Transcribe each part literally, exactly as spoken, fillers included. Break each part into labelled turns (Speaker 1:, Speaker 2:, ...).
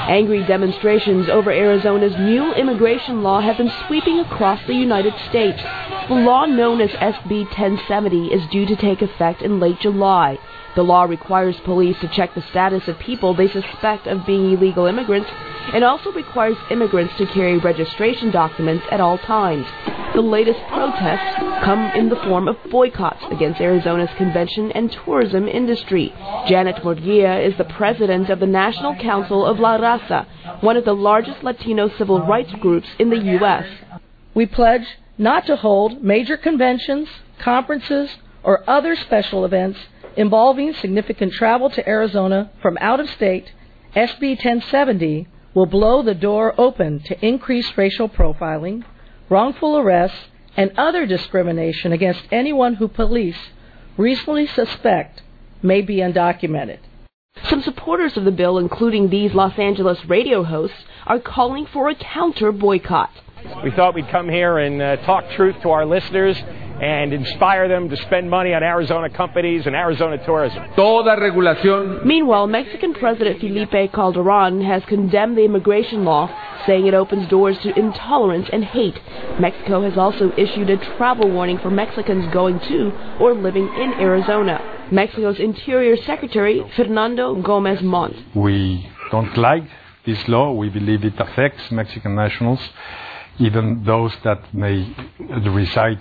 Speaker 1: Angry demonstrations over Arizona's new immigration law have been sweeping across the United States. The law known as S B ten seventy is due to take effect in late July. The law requires police to check the status of people they suspect of being illegal immigrants and also requires immigrants to carry registration documents at all times. The latest protests come in the form of boycotts against Arizona's convention and tourism industry. Janet Murguia is the president of the National Council of La Raza, one of the largest Latino civil rights groups in the U S
Speaker 2: We pledge not to hold major conventions, conferences, or other special events involving significant travel to Arizona from out of state. S B ten seventy will blow the door open to increased racial profiling, wrongful arrests, and other discrimination against anyone who police reasonably suspect may be undocumented.
Speaker 1: Some supporters of the bill, including these Los Angeles radio hosts, are calling for a counter boycott.
Speaker 3: We thought we'd come here and uh, talk truth to our listeners and inspire them to spend money on Arizona companies and Arizona tourism.
Speaker 4: Toda regulación.
Speaker 1: Meanwhile, Mexican President Felipe Calderón has condemned the immigration law, saying it opens doors to intolerance and hate. Mexico has also issued a travel warning for Mexicans going to or living in Arizona. Mexico's Interior Secretary, Fernando Gómez Montt.
Speaker 5: We don't like this law. We believe it affects Mexican nationals, even those that may reside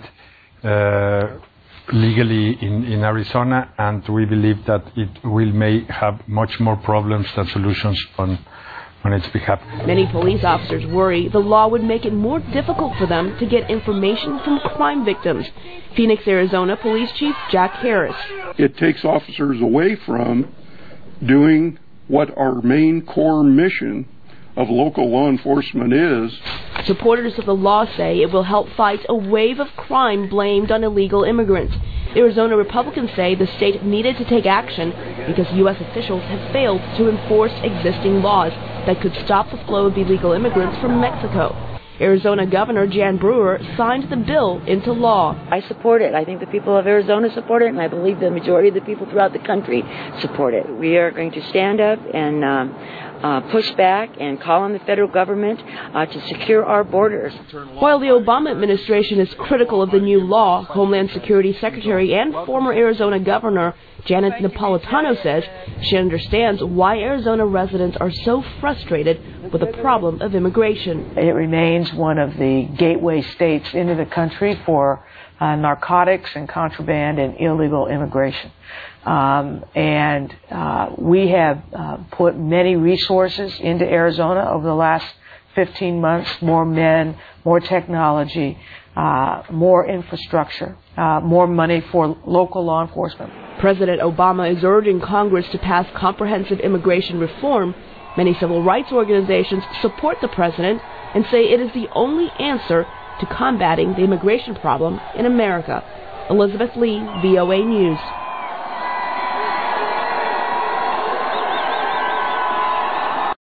Speaker 5: uh, legally in, in Arizona, and we believe that it will may have much more problems than solutions on, on its behalf.
Speaker 1: Many police officers worry the law would make it more difficult for them to get information from crime victims. Phoenix, Arizona Police Chief Jack Harris.
Speaker 6: It takes officers away from doing what our main core mission of local law enforcement is.
Speaker 1: Supporters of the law say it will help fight a wave of crime blamed on illegal immigrants. Arizona Republicans say the state needed to take action because U S officials have failed to enforce existing laws that could stop the flow of illegal immigrants from Mexico. Arizona Governor Jan Brewer signed the bill into law.
Speaker 7: I support it. I think the people of Arizona support it, and I believe the majority of the people throughout the country support it. We are going to stand up and uh, uh, push back and call on the federal government uh, to secure our borders.
Speaker 1: While the Obama administration is critical of the new law, Homeland Security Secretary and former Arizona Governor Janet Napolitano says she understands why Arizona residents are so frustrated with the problem of immigration.
Speaker 8: It remains one of the gateway states into the country for uh, narcotics and contraband and illegal immigration. Um, and uh, we have uh, put many resources into Arizona over the last fifteen months, more men, more technology, uh, more infrastructure, uh, more money for local law enforcement.
Speaker 1: President Obama is urging Congress to pass comprehensive immigration reform. Many civil rights organizations support the president and say it is the only answer to combating the immigration problem in America. Elizabeth Lee, V O A News.